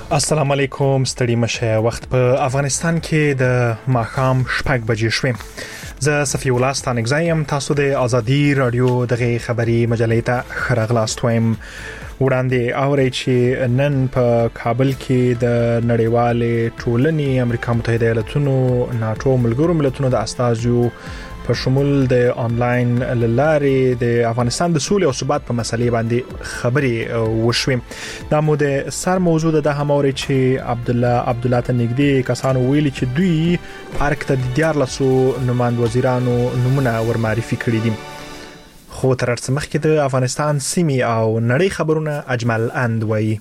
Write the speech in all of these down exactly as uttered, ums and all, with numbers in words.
السلام علیکم، ستړي مشه. وخت په افغانستان کې د ماښام شپږ بجې شوې. زه صفی الله ستانکزایم. تاسو د ازادي رادیو دغه خبری مجلې ته خرغلاست وایم. وړاندې اوري چې نن په کابل کې د نړیوالې ټولنې امریکا متحده ایالاتونو ناتو ملګرو ملتونو د استازو په شمول د انلاین لارې د افغانستان د سولې او ثبات په مسلې باندې خبرې وشوې. دا مو د سر موضوع ده هم اوري چې عبد الله عبد الله ته نږدې کسانو ویلي چې دوی ارک ته د دیار لاسو نمائند وزیرانو نمونه ورمعرفي کړي دي. خو تر څو مخکې د افغانستان سیمې او نړۍ خبرونه اجمل اند وایي.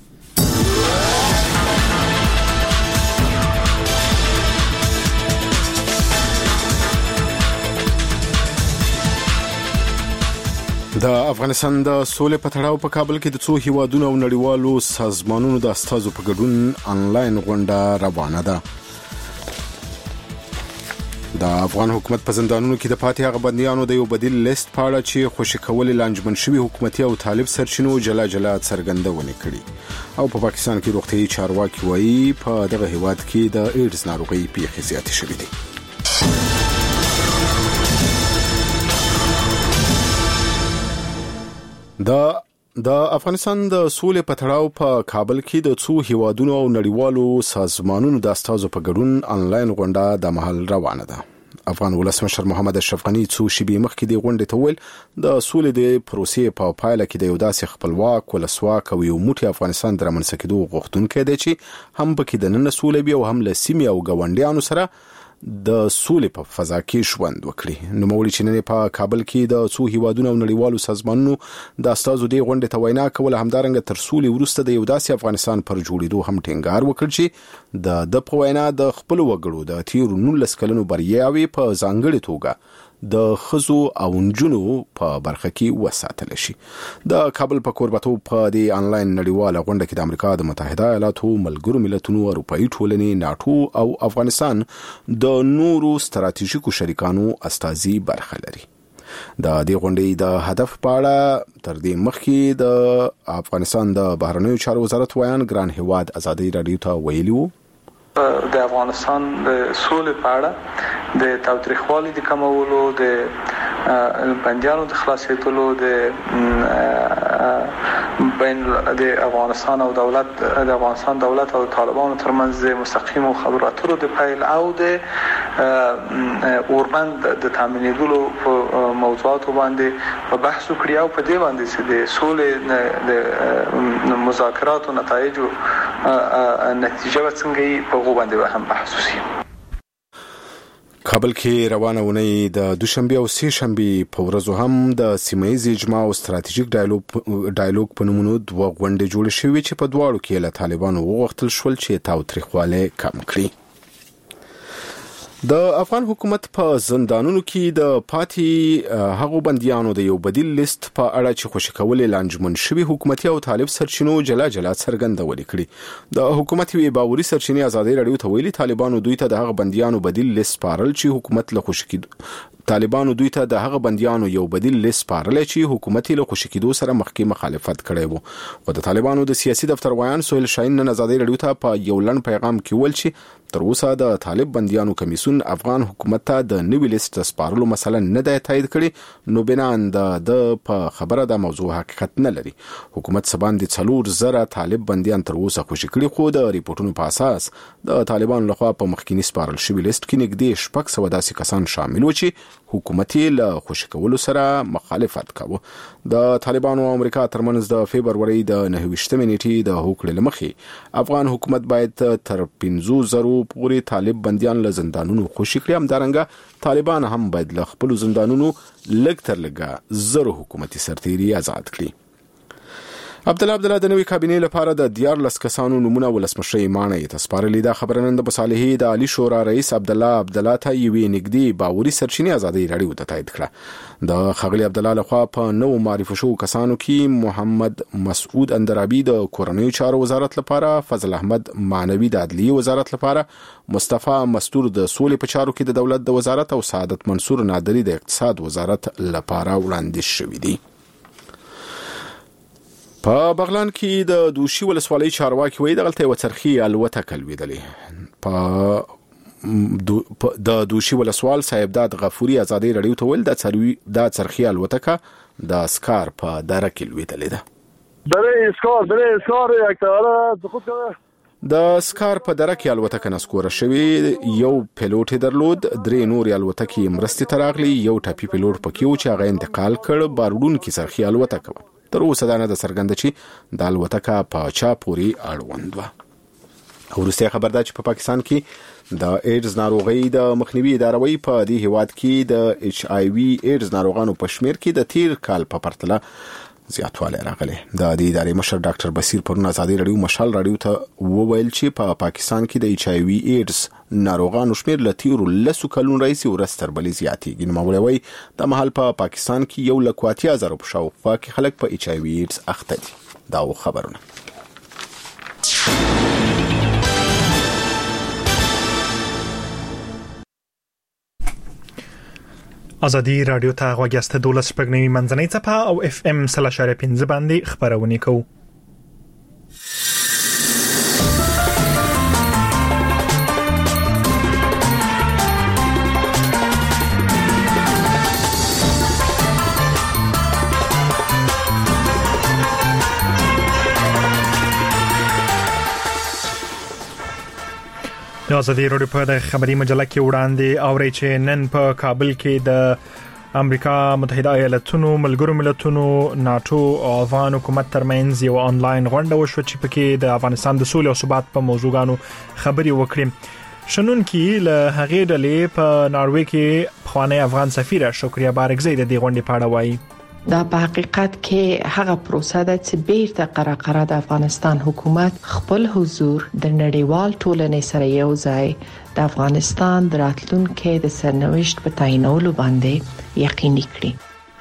د افغانستان د سولې په تړاو په کابل کې د څو هیوادونو او نړیوالو سازمانونو د استازو په ګډون انلاین غونډه روانه ده. د افغان حکومت په زندانونو کې د پاتې هغه بنديانو د یو بدیل لیست په اړه چې خوشی کول لانجمن شوی حکومتي او طالب سرچینو جلا جلا څرګندونه کړي. او په پا پاکستان کې روغتيایي چارواکي وایي په دغه هیواد کې د ایډز ناروغي پیښې زیاتې شوې دي. د د افغانستان د سولې په تړاو په کابل کې د څو هیوادونو او نړیوالو سازمانونو د استازو په ګډون انلاین غونډه د محل روانه ده. افغان ولسمشر محمد اشرف غنی څو شیبې مخکې د غونډې ته ویل د سولې د پروسې په پایله کې د یو داسې خپلواک ولسواک او یو موټی افغانستان د رامنځته کېدو غوښتونکی دی چې هم پکې د نن سولې او هم له سیمې او ګاونډیانو سره د سولې په فضا کې ژوند وکړي. نو مولوی چې نن په کابل کې د څو هیوادونو او نړیوالو سازمانونو د استازو د غونډې ته وینا کوله. همدارنګه تر سولې وروسته د یو داسې افغانستان پر جوړېدو هم ټینګار وکړ چې د د په وینا د خپل وګړو د تیر نولس کلونو بریاوي په ځانګړي توګه د خزو او نجونو په برخه کې وساتل شي. د کابل په کوربتو په د انلاین نړیواله غونډه کې د امریکا د متحده ایالاتو ملګرو ملتونو اروپאי ټولنې ناتو او افغانستان د نورو ستراتیژیکو شریکانو استازي برخه لري. د دې غونډې د هدف په اړه تر دې مخکې د افغانستان د بهرنیو چارو وزارت ویان ګران هواد ازادي رادیو ته ویلي وو د افغانستان د سولې په اړه د تاوتریخوالي د کمولو د بندیانو د خلاصېدلو د بین د افغانستان او دولت د افغانستان دولت او طالبانو ترمنځ د مستقیم خبرو اترو د پیل او د اوربند د تامینېدلو په موضوعاتو باندې په بحث وکړي او په دې باندې چې د سولې د مذاکراتو نتایج نتیجه څنګه په غو باندې هم بحث وشي. کابل کې روانه ونې د دوشنبه او سه شنبه په ورځو هم د سیمایي اجماع او ستراتیژیک ډایالوګ ډایالوګ په نومونو دوه غونډې جوړې شوې چې په دواړو کې له طالبانو وغوښتل شول چې تاوتریخواله کم کړي. د افغان حکومت په زندانونو کې د پاتې هغو بنديانو د یو بدیل لیست په اړه چې خوشی کول لانجمن شوی حکومتي او طالب سرچینو جلا جلا څرګندونه کړي. د حکومت وی باوري سرچینې ازادي رادیو ته ویلي طالبانو دوی ته د هغه بنديانو بدیل لیست پارل چې حکومت له خوشی طالبانو دوی ته د هغه بنديانو یو بدیل لیست پارل چې حکومت له خوشی کېدو سره مخکې مخالفت کړي وو. او د طالبانو د سیاسي دفتر ویان سهیل شاهین نن ازادي رادیو ته په یو لړ پیغام کې ول چې تر اوسه د طالب بنديانو کمیسون افغان حکومت ته د نوې لیست سپارلو مسله نه ده تایید کړي. نو بنان د په خبره د موضوع حقیقت نه لري. حکومت سبان د څلور زره طالب بنديان تر اوسه خوشی کړي خو د ریپورتونو په اساس د طالبانو لخوا په مخکینی سپارل شوی لیست کې نږدې شپږ سوه داسې کسان شامل و چې حکومت له خوشی کولو سره مخالفت کاوه. د طالبانو او امریکا ترمنځ د فبرवरी د نهه ویشتمې نیټې د هوکړې لمخې افغان حکومت باید تر پنځه زره پورې طالب بنديان له زندانونو خوشی کړي. همدارنګه طالبان هم باید له خپل زندانونو لږ تر لږه زره حکومتي سرتیري آزاد کړي. عبد الله عبد الله د نوې کابینې لپاره د دیار لس کسانو نمونه ولسمشر ایمان یې تسپارلې. دا خبره نن د مصالحې د عالی شورا رئیس عبد الله عبد الله ته یوې نږدې باوري سرچینې ازادي رادیو ته تایید کړه. د خغلی عبد الله لخوا په نو معرفي شو کسانو کې محمد مسعود اندرابي د کورنیو چارو وزارت لپاره، فضل احمد معنوي د عدلیه وزارت لپاره، مصطفی مستور د سولې په چارو کې د دولت د وزارت او سعادت منصور نادری د اقتصاد وزارت لپاره وړاندیز شوی دی. په بغلان کې د دوشي ولسوالۍ چارواکي وایي دغه یو څرخي الوتکه لویدلې په د دوشي ولسوال صاحبداد غفوري ازادي رادیو ته ول د څروي د څرخي الوتکه د اسکار په دره کې لویدلې ده دره اسکار دره اسکار یکتاره د خود د اسکار په دره کې الوتکه نسکوره شوی یو پیلوټ درلود درې نور الوتکې مرستې تراغلي یو ټاپي پیلوټ پکې و چې هغه انتقال کړ بارودون کې څرخي الوتکه تر اوسه دا نه د څرګنده چې د الوتکه په چا پوري اړوند و. ورسته خبر ده چې په پاکستان کې د ایډز ناروغي د مخنیوي اداره وی په دې هیواد کې د ایچ آی وی ایډز ناروغانو په شمیر کې د تیر کال په پرتله زیاتوالی راغلی. د دې ادارې مشر ډاکټر بصیر پرون ازادي رادیو مشال رادیو ته وویل چې په پا پاکستان کې د ایچ آی وی ایډز ناروغانو شمیر له تیرو لسو کلونو راځي ورستر بلی زیاتېږي. نو وی د محل په پا پاکستان کې یو لک اتیا زره په شاوخوا کې خلک په ایچ آی وی ایډز اخته دي. دا خبرونه ازادي رادیو ته غوښتل دولس پګنی منځنۍ چپه او اف ام سلاشاره پنځه باندې خبرونه کوي. د ازادي رادیو په خبري مجله کې وړاندې اوري چې نن په کابل کې د امریکا متحده ایالاتونو ملګرو ملتونو ناتو او افغان حکومت ترمنځ یو آنلاین غونډه وشوه چې پکې د افغانستان د سولې او ثبات په موضوعاتو خبري وکړي. شنن کې له هغې ډلې په ناروې کې خوانی افغان سفیر شکریا بارګزی د دې غونډې په اړه وایي. دا په حقیقت کې هغه پروسه ده چې بیرته قراقره د افغانستان حکومت خپل حضور د نړیوال ټولنې سره یو ځای د افغانستان د راتلونکو د سرنوشت په تعینولو باندې یقیني کړي.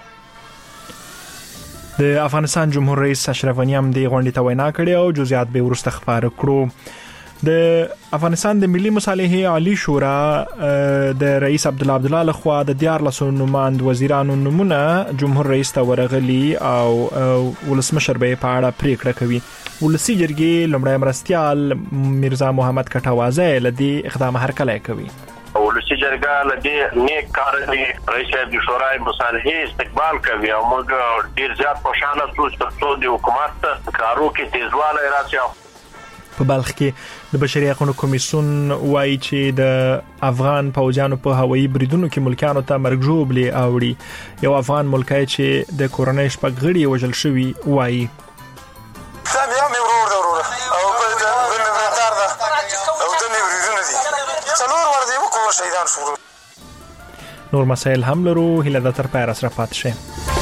د افغانستان جمهور رئیس اشرف غنی هم د غونډې ته وینا کړې او جزئیات به ورسته خبر کړو. د افغانستان د ملي مصالحې عالی شورا د رئیس عبد الله عبد الله لخوا د دیار لسو نمائند وزیرانو نمونه جمهور رئیس ته ورغلي او ولسمشر به په اړه پریکړه کوي. ولسی جرګې لمړی مرستيال میرزا محمد کټوازه لدی اقدام هرکلی کوي. ولسی جرګه لدی نیک کار رئیس د شورای مصالحې استقبال کوي او موږ ډیر زیات خوشاله شو چې د حکومت کارو کې تیزوالی راځي. په بلخ کې د بشري حقوقو کمیسیون وایي چې د افغان پوځیانو په هوایي بریدونو کې ملکانو ته مرګ ژوبلي اوړي. یو افغان ملکای چې د کورنۍ شپږ غړي وژل شوی وایي. سم یو مې ورور دا ورور او په دې باندې کار ده او د مې بریدونه دي څلور ور دي وکړو شهیدان شو. نور مسائل هم لرو هله د تر پای سره پات شي.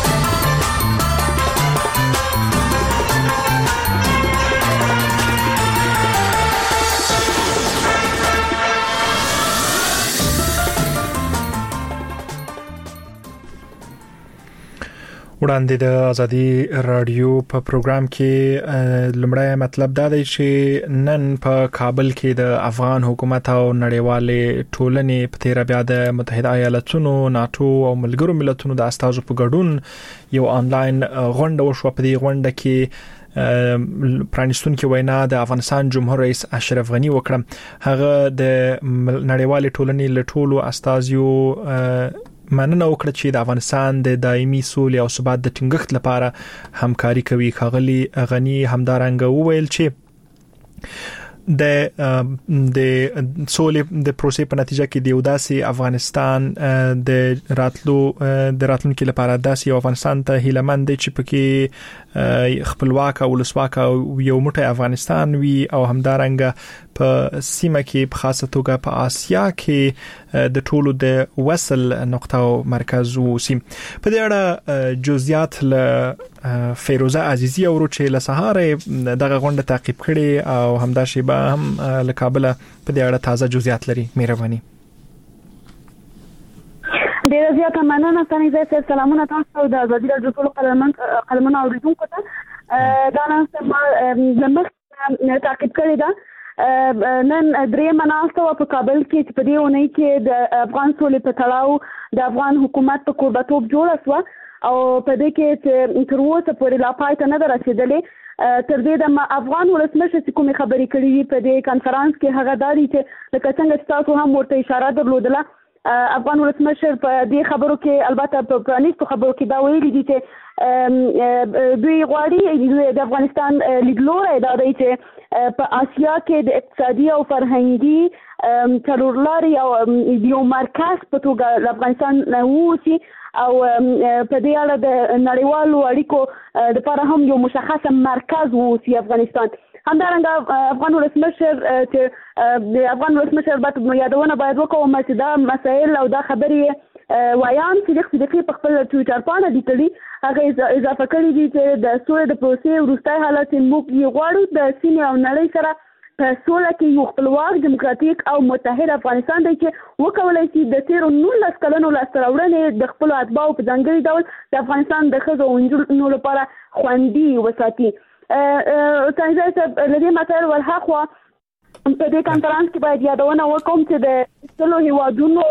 وړاندې د ازادي رادیو په پروګرام کې لمړی مطلب دا دی چې نن په کابل کې د افغان حکومت او نړیوالې ټولنې په تیر بیا د متحده ایالاتونو ناتو او ملګرو ملتونو د استازو په ګډون یو آنلاین غونډه وشوه. په دې غونډه کې پرانیستونکو وینا د افغانستان جمهور رئیس اشرف غنی وکړه. هغه د نړیوالې ټولنې له ټولو استازو مننه وکړه چې د افغانستان د دایمي سولې او ثبات د ټینګښت لپاره همکاري کوي. ښاغلي غنی همدارنګه وویل چې د د سولې د پروسې په نتیجه کې د یو داسې افغانستان د راتلو د راتلونکو لپاره داسې افغانستان ته هیلمند دي چې پکې خپلواک او ولسواک او یو موټی افغانستان وي او همدارنګه په سیمه کې په خاصه توګه په آسیا کې د ټولو د وصل نقطه او مرکز وسی. په دې اړه جزئیات له فیروزه عزیزی او چې له سهار دغه غونډه تعقیب کړي او همدا شیبه هم له کابل په دې اړه تازه جزئیات لري. مهرباني. ډیر زیات مننه ستاسو زه سلامونه تاسو د ازادي رادیو ټول قلمونه اوریدونکو ته دا نن سم زموږ تعقیب کړی دا نن درې مناسبه په کابل کې په دې ونې کې د افغان سولې په تړاو د افغان حکومت په قربتوب جوړه شو او په دې کې چې تر اوسه پورې لا پای ته نه رسیدلې. تر دې د افغان ولسمشر چې کومې خبرې کړې وي په دې کانفرنس کې هغه داري چې لکه څنګه تاسو هم ورته اشاره درلودله، افغان ولسمشر په دې خبرو کې البته په پرانیستو خبرو کې دا ویلي دي چې دوی غواړي د افغانستان لیدلوری دا دی چې په آسیا کې د اقتصادي او فرهنګي څلورلارې او یو مرکز په توګه افغانستان اوسي او په دې اړه د نړیوالو اړیکو لپاره هم یو مشخص مرکز اوسي افغانستان. همدارنګه افغان ولسمشر چې د افغان ولسمشر باید یادونه باید وکوم چې دا مسایل او دا خبرې وایان چې صدیقي په خپل ټویټر باندې لیکلي، هغه اضافه کړی دي چې د سولې د پروسې وروستی حالت موږ یې غواړو د سیمې او نړۍ سره په سوله کې یو خپلواک دیموکراتیک او متحد افغانستان دی چې وکولای شي د تیرو نولس کلونو لاسته راوړنې د خپلو اتباعو په ځانګړي ډول د افغانستان د ښځو او نجونو لپاره خوندي وساتي. څنګه چې له دې مسایلو ورهاخوا په دې کانفرنس کې باید یادونه وکړم چې د ټولو هیوادونو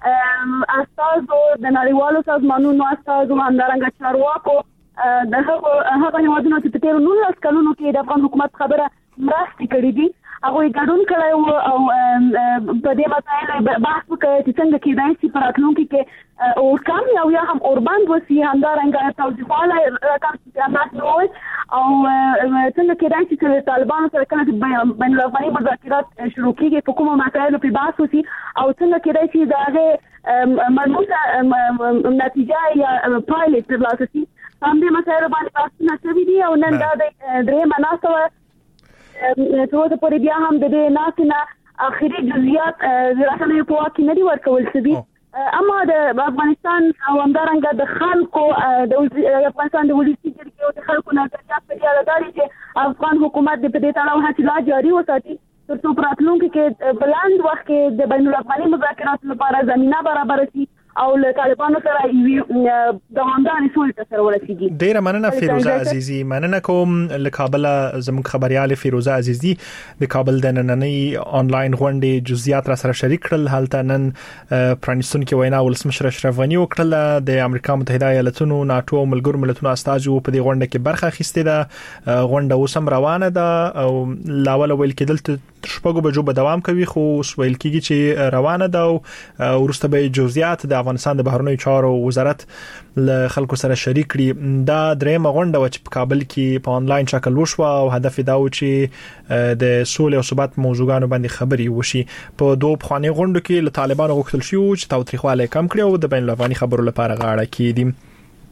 استازو، د نړیوالو سازمانونو استازو، همدارنګه چارواکو د هغه هیوادونو چې په تیرو نولس کلونو کې د افغان حکومت خبره مرستې کړې دي هغوی ګډون کړی و او په دې مسایلو بحث وکړی چې څنګه کېدای شي په راتلونکي کې اورکم او یا هم اوربند وسي، همدارنګه توضیحوالی راکړم او څنګه کېدای شي چې طالبانو سره کله چې بین الافغاني مذاکرات شروع کېږي په کومو مسایلو پرې بحث وسي او څنګه کېدای شي د هغې ملموسه نتیجه یا پایلې ترلاسه شي. همدې مسایلو باندې بحثونه شوي دي او نن دا د درېیمه ناسته وه چې اوسه پورې بیا هم د دې ناستې نه اخري جزئیات د رسنیو په واک کې نه دي ورکول شوي، اما د افغانستان او همدارنګه د خلکو د افغانستان د ولسي جرګې او د خلکو نظریات په دې اړه دا دي چې افغان حکومت د په دې تړاو هڅې لا جاري وساتي تر څو په راتلونکي کې په لاندې وخت کې د بین الافغاني مذاکراتو لپاره زمینه برابره شي او له طالبانو سره یوې دوامدارې سولې ته سره ورسیږي. ډیره مننه فیروزه عزیزي. مننه کوم له کابل زموږ خبريال فیروزه عزیزي د کابل د نننۍ آنلاین غونډې جزئیات را سره شریک کړل. هلته نن پرانیستون کې وینا ولسمشر اشرف غنی وکړه. د امریکا متحده ایالاتونو، ناتو او ملګرو ملتونو استازو په دې غونډه کې برخه اخیستې ده. غونډه اوس هم روانه ده او لاول ویل کېدل شپږو بجو به دوام کوي، خو ویل کېږي چې روانه ده او وروسته به جزئیات د افغانستان د بهرنیو چارو وزارت له خلکو سره شریک کړي. دا درېمه غونډه و چې په کابل کې په آنلاین شکل وشوه او هدف دا و چې د سولې او ثبات موضوعاتو باندې خبري وشي. په دوه پخوانی غونډو کې له طالبانو غوښتل شو چې تاوتریخوالی کم کړي او د بین الافغاني خبرو لپاره غاړه کېدي.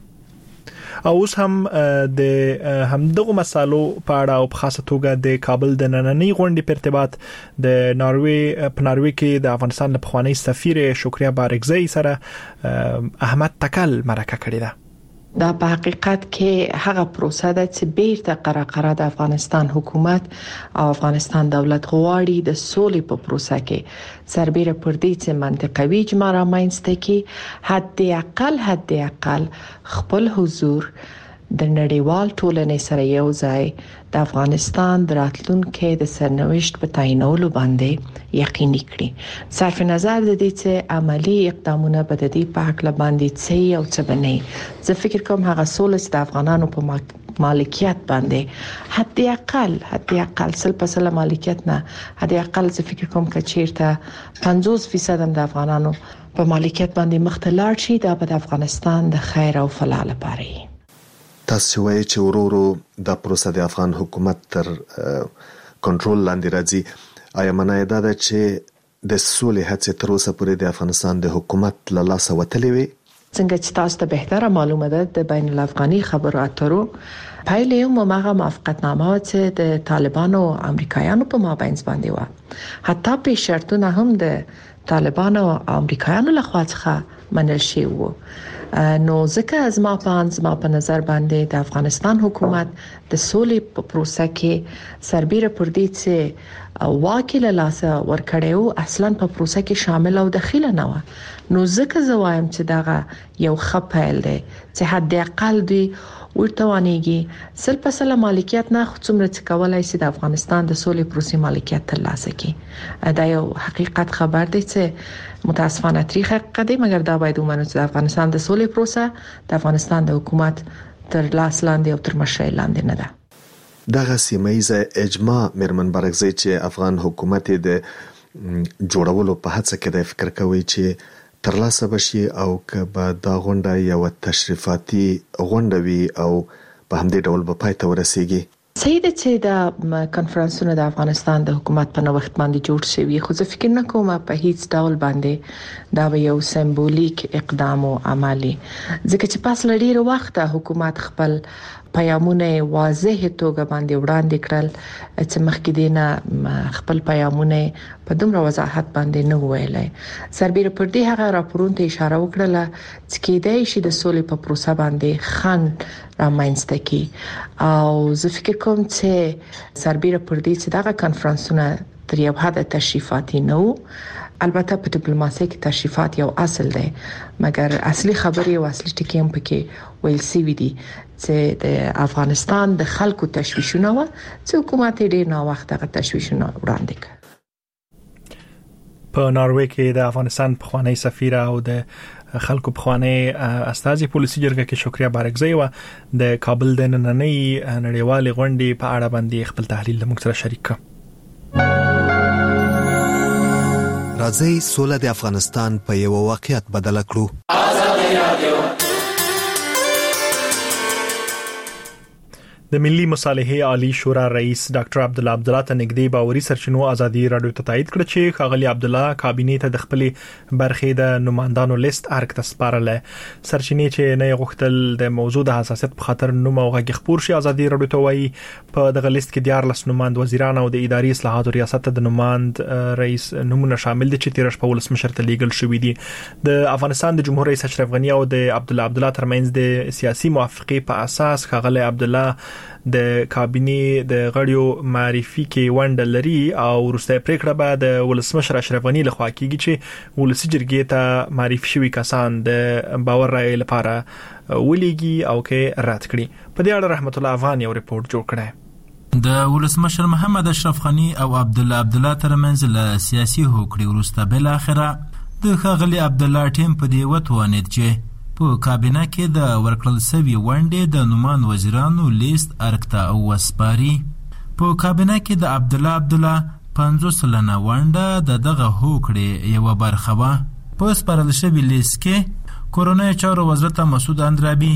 او اوس هم د همدغه مسالو په اړه او په خاصه توګه د کابل د نننۍ غونډې په ارتباط د ناروې په ناروې کې د افغانستان د پخوانی سفیر شکریا بارګزی سره احمد تکل مرکه کړې ده. دا په حقیقت کې هغه پروسه ده چې بیرته قراقره د افغانستان حکومت او افغانستان دولت غواړي د سولې په پروسه کې سربېره پر دې چې منطقوي اجماع رامنځته کړي، حد اقل حد اقل خپل حضور د نړیوال ټولنې سره یو ځای د افغانستان د راتلونکي د سرنوشت په تعینولو باندې یقیني کړي. صرف نظر د دې چې عملی اقدامونه به د دې په حق باندې څه او څه بنئ، زه فکر کوم هغه سولې چې د افغانانو په مالکیت باندې حد اقل حد اقل سل په سل مالکیت نه حد اقل زه فکر کوم چې چیرته پنځوس فیصد د افغانانو په مالکیت باندې مختلط شي، دا به د افغانستان د خیر او فلاح لپاره. تاسو وایي چې ورورو د پروسه د افغان حکومت تر کنټرول لاندې راځي. آیا معنی دا ده چې د سولې هڅې تر اوسه پورې د افغانستان د حکومت له لاسه وتلې وي؟ څنګه چې تاسو ته بهتره معلومه ده د بین الافغاني خبرو اترو پایلې هم هغه موافقتنامه چې د طالبانو او امریکایانو په مابین باندې و، حتی په شرطونه هم د طالبانو او امریکایانو لخوا څخه منل شوی وو. نو ځکه از ما په ما په نظر باندې د افغانستان حکومت د سولې په پروسه کې سربېره پر دې چې واکیل لاسه ورکړیو اصلا په پروسه کې شامل او داخله نه و. نو ځکه زوایم چې دا یو خپل دی چې حد اقل دی ورتوانېږي سل په سل مالکیت نه څومره چې کولای شي د افغانستان د سولې پروسې مالکیت ترلاسه کړي. دا یو حقیقت خبر دی چې متاسفانه تاریخ حقیقت دی، مګر دا باید ومنو چې د افغانستان د سولې پروسه د افغانستان د حکومت تر لاس لاندې او تر مشرۍ لاندې نه ده. دغه سیمایي اجماع مرمن برغزي چې افغان حکومت د جوړولو په هڅه کې د فکر کوي چې ترلاسه بشي او که به دا غونډه یو تشریفاتي غونډه وي او په همدې ډول به پای ته ورسیږي. صحیح ده چې د کنفرانسونو د افغانستان د حکومت په نوښت باندې جوړ شوی، خو زه فکر نه کوم په هیڅ ډول باندې دا به یو سمبولیک اقدام او عملی، ځکه چې پاس لړیر وخت حکومت خپل پیامونه واضح توګه باندې وړاندې کړل چې مخکې دینه خپل پیامونه په دومره وضاحت باندې نه ویلای. سربېره پر دې هغه راپورونو ته اشاره وکړه چې کېدای شي د سولې په پروسه باندې خنډ رامنځته کی، او زه فکر کوم چې سربېره پر دې چې دغه کنفرانسونه تر یو حد تشریفاتي نه وو. البته په ډیپلوماسي کې تشریفات یو اصل دی، مګر اصلي خبرې او اصلي ټکي هم پکې ویل سوي دي چې د افغانستان د خلکو تشویشونه و چې حکومت ډېر نا وخت هغه تشویشونه وړاندې کړ. په ناروې کې د افغانستان پخوانی سفیر او د خلکو پخوانی استازي پولیسي جرګه کې شکریا بارکزی و د کابل د نننۍ نړیوالې غونډې په اړه باندې خپل تحلیل موږ سره شریک کړ. راځي سوله د افغانستان په یو واقعیت بدل کړو. د ملي مصالحې عالی شورا رئیس ډاکټر عبد الله عبدالله ته نږدې باوري سرچینو ازادي رادیو ته تایید کړ چې ښاغلي عبد الله کابینه ته د خپل برخې د نمائندانو لیست ارګ ته سپارل. سرچینې چې نه غوښتل د موضوع د حساسیت په خاطر نوم او غږ خبر شي ازادي رادیو ته وایي په دغه لیست کې دیار لس نمائند وزیران او د اداري اصلاحات ریاست د نمائند رئیس نمونه شامل دي چې تیرش په ولسمشر ته لیږل شوې دي. د افغانستان د جمهور رئیس اشرف غنی او د عبد الله عبدالله ترمنځ د سیاسي موافقې په اساس ښاغلي عبد الله د کابینه د غړیو معرفي کې ونډه لري او وروسته پریکړه به د ولسمشر اشرف غنی لخوا کیږي چې ولسی جرګې ته معرفي شوی کسان د باور رائے لپاره ولېږي او کې رات کړي. په دې اړه رحمت الله افغان یو ریپورت جوړ کړی. د ولسمشر محمد اشرف غنی او عبد الله عبدالله ترمنځ له سیاسي هوکړې وروسته بل اخره د ښاغلي عبد الله ټیم په دې وتوانید چې په کابینه کې د ورکړل شوی ونډې د نومان وزیرانو لیست ارکتا او وسپاري. په کابینه کې د عبد الله عبدالله پنځوس سلنه ونډه د دغه هوکړې یو برخه وه. په سپارل شوی لیست کې کورونای چارو وزارت مسعود اندرابي،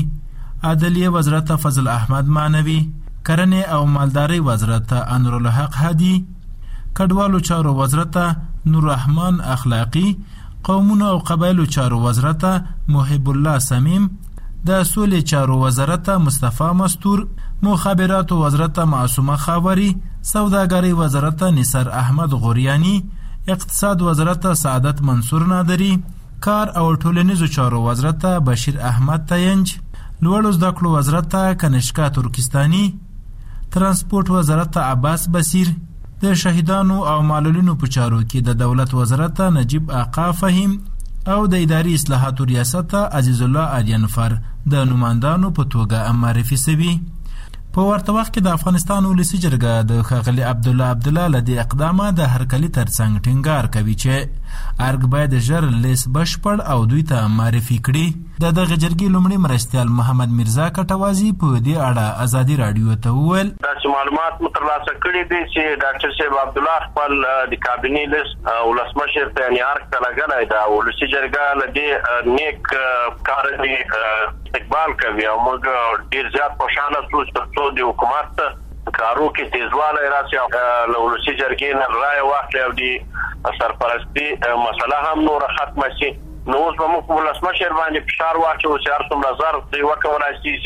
عدلیه وزارت فضل احمد معنوي، کرنې او مالداري وزارت انور الحق هادي، کډوالو چارو وزارت نور رحمان اخلاقی، قومونو او قبایلو چارو وزارت محب الله سمیم، د سولې چارو وزارت مصطفی مستور، مخابراتو وزارت معصومه خاوري، سوداګرۍ وزارت نصر احمد غوریانی، اقتصاد وزارت سعادت منصور نادری، کار او ټولنیزو چارو وزارت بشیر احمد تینج، لوړو زده کړو وزارت کنشکا ترکستانی، ترانسپورت وزارت عباس بصیر، د شهیدانو او معلولینو په چارو کې د دولت وزارت نجیب آقا فهیم او د اداري اصلاحاتو ریاست عزیز الله اریانفر د نمائندانو په توګه معرفي شوي. په ورته وخت کې د افغانستان ولسی جرګه د ښاغلي عبد الله عبدالله له دې اقدامه د هرکلي ترڅنګ ټینګار کوي چې ارګ باید ژر لیست بشپړ او دوی ته معرفي کړي. د دغه جرګې لومړي مرستیال محمد میرزا کټوازی په دې اړه ازادي رادیو ته وویل چې معلومات مترلاسه کړي دي چې ډاکټر صاحب عبد الله خپل د کابینه لیست ولسمشر ته نیارک ته لګلای دا ولسی جرګه له دې نیک کار دی استقبال کوي او موږ ډیر زیات خوشاله شو چې د حکومت کارو کې تیزواله راشي له ولسی جرګې نه رائے واخلي او د سرپرستی مسله هم نور ختمه شي. نو اوس به موږ ولسمشر باندې فشار واچو چې هر څومره زر دی وکولای شي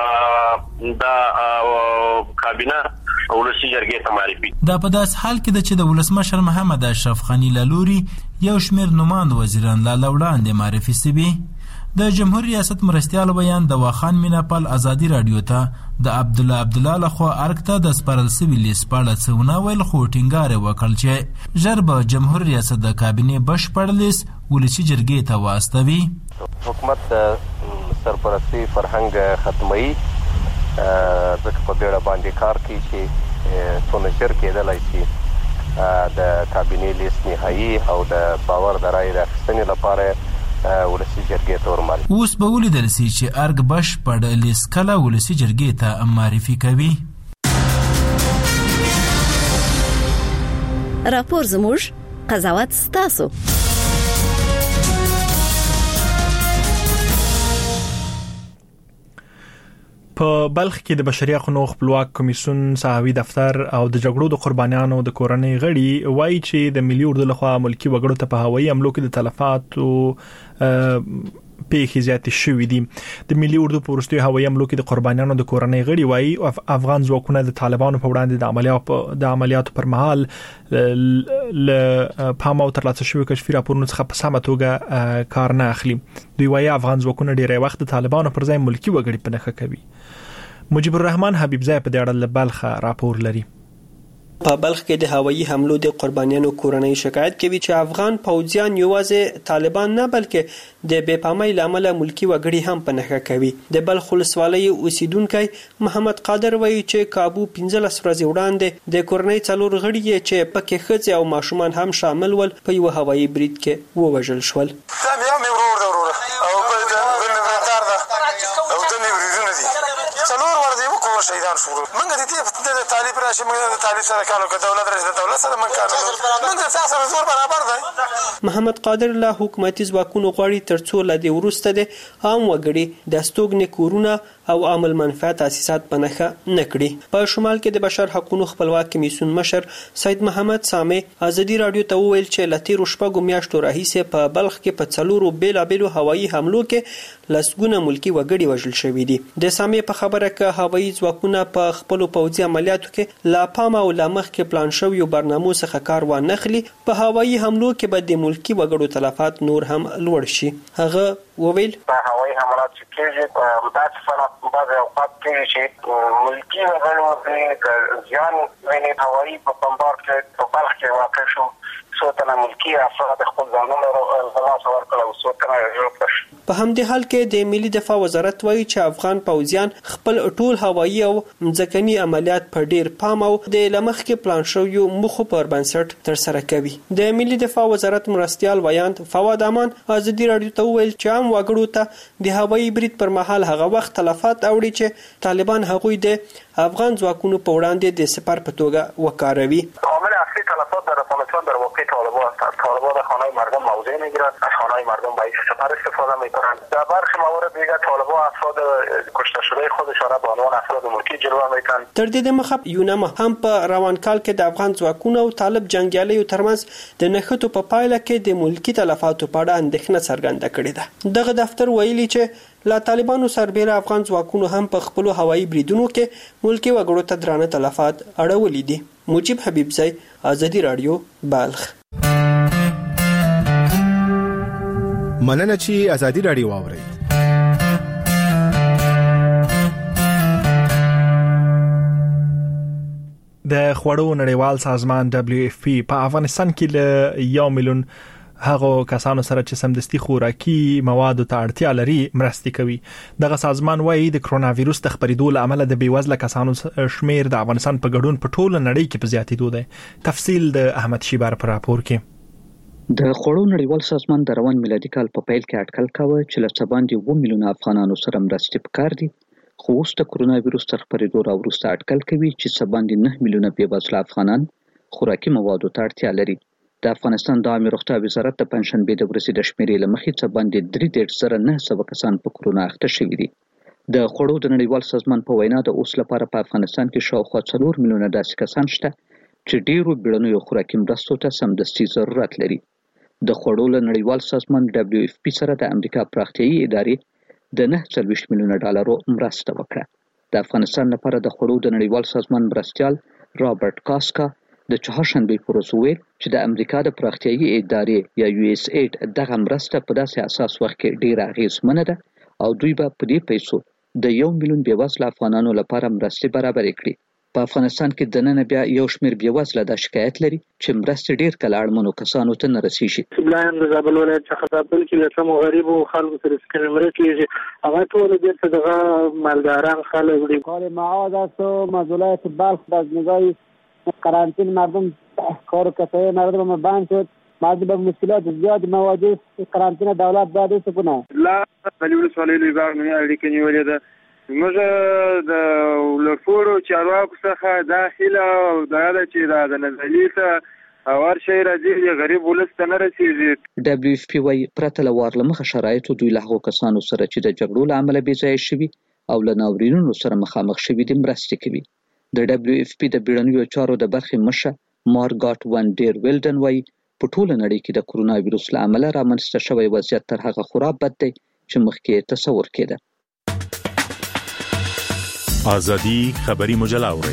چې دا کابینه ولسی جرګې ته معرفي. دا په داس حال کې د چې د ولسمشر محمد اشرف غنی لوري یو شمیر نوماند وزیران لا وړاندې معرفي شوي. د جمهور ریاست مرستیال بیان د واخان میناپال ازادي رادیو ته د عبد الله عبدالله لخوا ارګ ته د سپارل سوي لیست په اړه څه ونه ویل، خو ټینګار وکړ چې ژر به جمهور ریاست د کابینې بشپړ لیست ولسي جرګې ته واستوي. حکومت سرپرستی فرهنګ ختموي ځکه په بیړه باندې کار کوي چې څونه ژر کېدلی شي د کابینې لیست نهایی او د باور د رای راخستنې لپاره ولسی جرګې ته ورمال. اوس به ولیدل سي چې ارګ بش په لیست کله ولسی جرګې ته معرفي کوي. راپور زموږ، قضاوت ستاسو. په بلخ کې د بشري حقوقو خپلواک کمیسیون صحوي دفتر او د جګړو د قربانیانو د کورنۍ غړي وایي چې د ملي اردو لخوا ملکی وګړو ته په هوایي حملو کې د تلفاتو پیښې زیاتې شوې دي. د ملي اردو په وروستیو هوایي حملو کې د قربانیانو د کورنۍ غړي وایي افغان ځواکونه د طالبانو په وړاندې د عملیاتو د عملیاتو پر مهال ل پام او ترلاسه شوی کشفي راپورونو څخه په سمه توګه کار نه اخلي. دوی وایي افغان ځواکونه ډیری وخت د طالبانو پر ځای ملکی وګړي په نښه کوي. مجيب الرحمن حبیب زای په دې اړه له بلخ راپور لري. په بلخ کې د هوایي حملو د قربانیانو کورنۍ شکایت کوي چې افغان پوځیان یوازې طالبان نه بلکې د بې پامۍ لامل ملکی وګړي هم په نښه کوي. د بلخ ولسوالۍ اوسیدونکي محمد قادر وایي چې کابو پنځلس ورځې وړاندې د کورنۍ څلور غړي چې پکې ښځې او ماشومان هم شامل ول په یو هوایي برید کې ووژل شول. شهیدان شو موږ د دې د طالب راشي موږ د طالب سره کارو کوي دولت راشي د دولت سره موږ کار کوو موږ د تاسو سره زور برابر دی. محمد قادر له حکومتي ځواکونو غواړي ترڅو له دې وروسته د عام وګړي د استوګنې کورونه او عامل منفعت تاسیسات په نښه نه کړي. په شمال کې د بشر حقوقو خپلواک کمیسیون مشر سید محمد سامي ازادي رادیو ته وویل چې لتیر شپږو میاشتو راهیسې په بلخ کې په څلورو بیلابیلو هوایي حملو کې لسګونه ملکی وګړي وژل شوي دي. د سامي په خبره کې هوایي ځواکونه په خپل پوځي عملیاتو کې لا پام او لا مخ کې پلان شوی برنامو څخه کار وانخلي. په هوایي حملو کې به د ملکی وګړو تلفات نور هم لوړ شي. هغه وویل په هوایي حملات کې په داسې فلات بعض اوقات کې چې ملکی وګړو د ځان ویني هوایي په بمبار کې په بلخ کې واقع شو. څوتنه ملکی افراد خپل ځانونه ورغلا ورکړل او څوتنه جوړ کړ. په همدې حال کې د ملي دفاع وزارت وایي چې افغان پوځیان خپل ټول هوایي او ځمکني عملیات په ډیر پام او د لمخ کې پلان شوی مخه پر بنسټ تر سره کوي. د ملي دفاع وزارت مرستيال ویاند فواد امان ازادي رادیو ته ویل چې عام وګړو ته د هوایي برید پر مهال هغه وخت تلفات اوړي چې طالبان هغوی د افغان ځواکونو په وړاندې د سپر په توګه وکاروي. عامل اصلی تلفات در افغانستان در واقع طالبان هستند. طالبان از خانه مردم موضع میگیرند، از خانه مردم برای سپر استفاده میکنند. در برخی موارد دیگر طالبان افراد کشته شده خودشان را به عنوان افراد ملکی جلوه میکنند. تر دې مخه یونم هم په روان کال کې د افغان ځواکونو او طالب جنگیالیو ترمنځ د نښتو په پایله کې د ملکی تلفاتو په اړه اندېښنه څرګنده کړې ده. دغه دفتر ویلي چې لا طالبانو سربېره افغان ځواکونو هم په خپل هوایي بریدونو کې ملکی وګړو ته درانه تلفات اړولې دي. مجيب حبیب زای ازادي رادیو بلخ. مننه چې ازادي رادیو واوري. د خوړو نړیوال سازمان دبليو اف پی په افغانستان کې له یو میلیون هغه کسانو سره چې سمدستي خوراکي موادو ته اړتیا لري مرستې کوي. دغه سازمان وایي د کرونا وایروس د خپرېدو له امله د بیوزله کسانو شمیر د افغانستان په ګډون په ټوله نړۍ کې په زیاتېدو دی. تفصیل د احمد شیبار پر راپور کې. د خوړو نړیوال سازمان د روان میلادي کال په پیل کې اټکل کاوه چې له څه باندې اووه میلیونه افغانانو سره مرستې پکار دي، خو اوس د کرونا وایروس تر خپرېدو راوروسته اټکل کوي چې څه باندې نه میلیونه بیوزله افغانان خوراکي موادو ته اړتیا لري. د افغانستان د عامه روغتیا وزارت د پنځشنبې د ورځې د شمیرې له مخې څه باندې درې دېرش زره نه سوه کسان په کرونا اخته شوي دي. د خوړو د نړیوال سازمان په وینا د اوس لپاره په افغانستان کې شاوخوا څلور میلیونه داسې کسان شته چې ډیرو بیړنیو خوراکي مرستو ته سمدستي ضرورت لري. د خوړو له نړیوال سازمان دبليو اف پی سره د امریکا پراختیایي ادارې د نه څلوېښت میلیونه ډالرو مرسته وکړه. د افغانستان لپاره د خوړو د نړیوال سازمان مرستیال رابرټ کاسکا د چهارشنبې په ورځ وویل چې د امریکا د پراختیایي ادارې یا یو اس ایډ دغه مرسته په داسې اساس وخت کې ډیره اغیزمنه ده او دوی به په دې پیسو د یو میلیون بیوزله افغانانو لپاره مرستې برابرې کړي. په افغانستان کې دننه بیا یو شمېر بیوزله دا شکایت لري چې مرستې ډیر کله اړمنو کسانو ته نه رسیږي. بلایم د زابل ولایت څخه زابل کې له کومو غریبو خلکو سره سکن مرکې هغه ټول د دغه مالداران خلک دي. کار معاد است و مزولایت بلخ از نگاه قرنطینه مردم کار کسایی مردم بند شد، مردم به مشکلات زیاد مواجه. قرنطینه دولت باید څه کنه؟ لا د ولسوالۍ لوی نه اړیکې نیولې ده. موږ د لورفورو چارواکو څخه دا هیله او دا ده چې دا د نزلې ته اور شي راځي غریب ولس ته نه رسیږي. دبليو اف پی وايي پرته له وارلمخه شرایطو دوی له هغو کسانو سره چې د جګړو له امله بې ځایه شوي او له ناورینونو سره مخامخ شوي دي مرستې کوي. د دبليو اف پی د بیړنیو چارو د برخې مشر مارګاټ ون ډیر ویلډن وايي په ټوله نړۍ کې د کرونا وایروس له امله رامنځته شوی وضعیت تر هغه خورا بد دی چې مخکې تصور کېده. آزادی خبری مجله اورئ.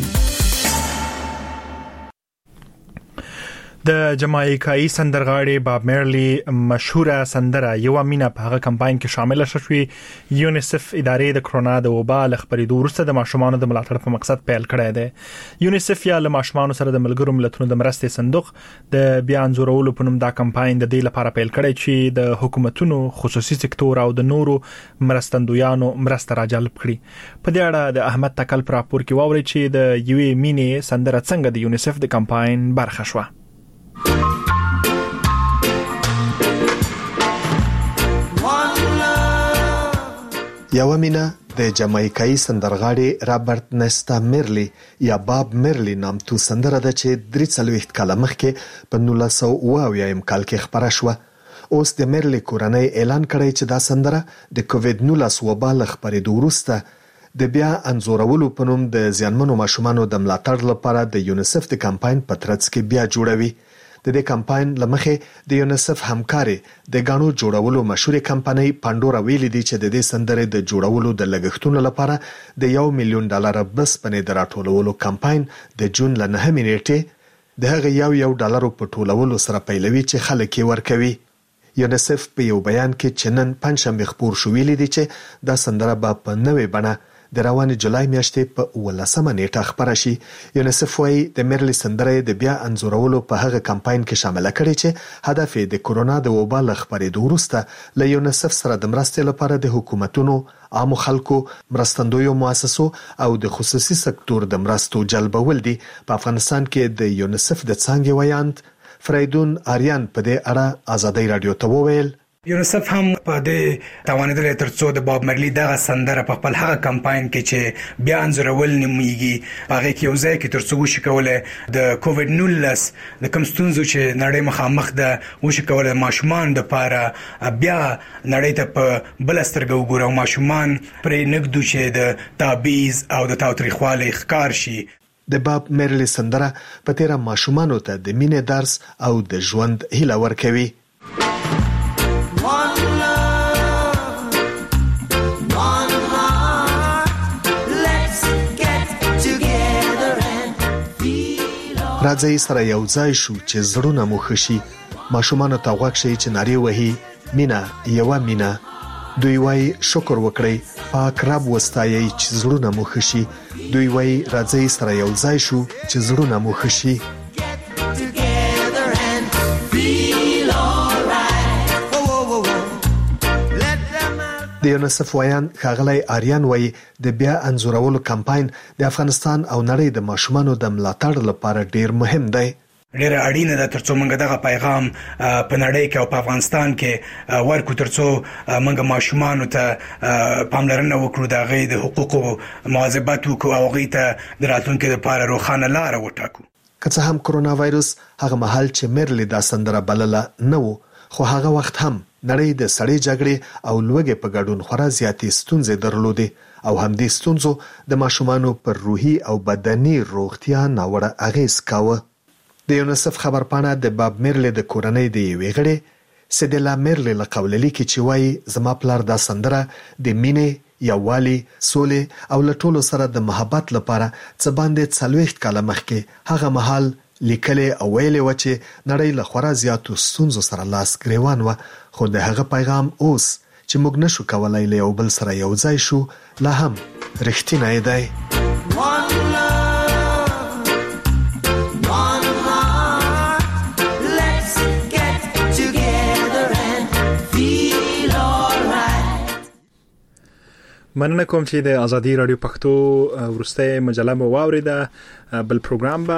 د جمایکایي سندرغاړي باب میرلی مشهوره سندره یو مینا په هغه کمپاین کې شامل شوی. یونیسف ادارې د کرونا د وبا له خبرېدو وروسته د ماشومانو د ملاتړ په مقصد پیل کړی دی. یونیسف یا له ماشومانو سره د ملګرو ملتونو د مرستې صندوق د بیا انځورولو په نوم دا کمپاین د دې لپاره پیل کړی چې د حکومتونو خصوصي سکتور او د نورو مرستندویانو مرسته راجلب کړي. په دې اړه د احمد تکل پر راپور کې واوري چې د یوې مینې سندره څنګه د یونیسف د کمپاین برخه شوه. یو مینا د جمایکایي سندرغاړي رابرټ نستا میرلی یا باب میرلی نامتو سندره ده چې درې څلوېښت کاله مخکې په نولس سوه اوه اویایم کال کې خپره شوه. اوس د میرلی کورنۍ اعلان کړی چې دا سندره د کووید نولس وبا له خپرېدو وروسته د بیا انځورولو په نوم د زیانمنو ماشومانو د ملاتړ لپاره د یونیسف د کمپاین په ترڅ کې بیا جوړوي. د دې کمپاین لمخې د یونیسف همکاري د غاڼو جوړولو مشهور کمپنۍ پاندورا ویلي دي چې د دې سندرې د جوړولو د لګښتونو لپاره د یو میلیون ډالر بس پنې د راټولولو کمپاین د جون ل نهمې نیټې د هغه یو یو ډالر په ټولولو سره پیلوي چې خلک یې ورکوي. یونیسف په یو بیان کې چې نن پنځشنبه خبر شو ویلي دي چې دا سندره به په نوې بڼه د روانې جولای میاشتې په ولسمه نیټه خپره شي. یونیسف وايي د میرلی سندره د بیا انځورولو په هغه کمپاین کې شامل کړي چې هدف یې د کرونا د وبا له خپرېدو وروسته له یونیسف سره د مرستې لپاره د حکومتونو، عامو خلکو، مرستندویو مؤسسو او د خصوصي سکتور د مرستو جلبول دي. په افغانستان کې د یونیسف د څانګې ویاند فریدون آریان په دې اړه آزادۍ رادیو ته وویل یونیسف هم په دې توانیدل ترڅو د باب مرلی دغه سندره په خپل هغه کمپاین کې چې بیا انځورول نیمېږي هغه کې یو ځای کې ترڅو وشي کوله د کووید نولس د کوم ستونزو چې نړۍ مخامخ ده وشي کوله ماشومان د پاره بیا نړۍ ته په بل سترګو وګورو ماشومان پرې نګدو چې د تعبیز او د تاوتریخوالي ښکار شي. د باب میرلی سندره په تیره ماشومانو ته د مینې درس او د ژوند هیله ورکوي. راځي سره یو ځای شو چې زړونه مو خشي. ماشومانو ته غوږ شي چې نارې وهي مینا یو مینا. دوی وای شکر وکړئ پاک رب وستایي چې زړونه مو خشي. دوی وای راځي سره یو ځای شو چې زړونه مو خشي. د یونیسف ویان ښاغلی آریان وایي د بیا انځورولو کمپاین د افغانستان او نړۍ د ماشومانو د ملاتړ لپاره ډیر مهم دی. ډیره اړینه ده ترڅو موږ دغه پیغام په نړۍ کې او په افغانستان کې ورکو ترڅو موږ ماشومانو ته پاملرنه وکړو د هغوی د حقوقو مواظبت وکړو او هغوی ته د راتلونکي لپاره روښانه لاره وټاکو. که څه هم کرونا وایروس هغه مهال چې میرلی دا سندره بلله نه و، خو هغه وخت هم نړۍ د سړې جګړې او لوږې په ګډون خورا زیاتې ستونزې درلودې او همدې ستونزو د ماشومانو پر روحي او بدني روغتیا ناوړه اغېز کاوه. د یونیسف خبرپاڼه د باب میرلی د کورنۍ د یوې غړې سیدلا میرلی له قوله لیکي چې وایي زما پلار دا سندره د مینې، یووالي، سولې او له ټولو سره د محبت لپاره څه باندې څلوېښت کاله مخکې هغه مهال لیکلې او ویلې و چې نړۍ له خورا زیاتو ستونزو سره لاس ګریوان و، خو د هغه پیغام اوس چې موږ نشو کولای له یو بل سره یو ځای شو لا هم رښتینی دی. مننه کوم چې د آزادی رادیو پښتو ورسته مجله مو واوریده. بل پروګرام